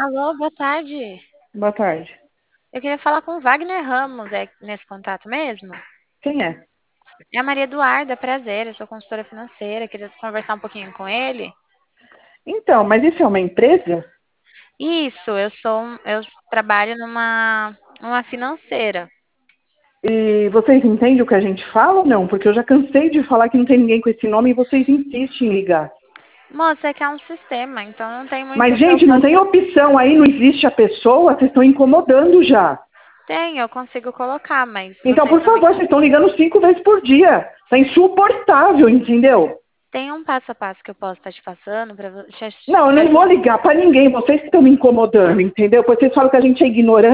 Alô, boa tarde. Boa tarde. Eu queria falar com o Wagner Ramos, é nesse contato mesmo? Quem é? É a Maria Eduarda, prazer, eu sou consultora financeira, queria conversar um pouquinho com ele. Então, mas isso é uma empresa? Isso, eu trabalho numa financeira. E vocês entendem o que a gente fala ou não? Porque eu já cansei de falar que não tem ninguém com esse nome e vocês insistem em ligar. Moça, é que é um sistema, então não tem muito Mas, o que eu gente, não tem possa. opção aí, não existe a pessoa, vocês estão incomodando já. Tem, eu consigo colocar, mas Então, vocês por também favor, vocês estão ligando 5 vezes por dia. Tá insuportável, entendeu? têm um passo a passo que eu posso estar te passando para Não, eu te não vou ajudar. ligar pra ninguém, vocês que estão me incomodando, entendeu? Pois vocês falam que a gente é ignorante.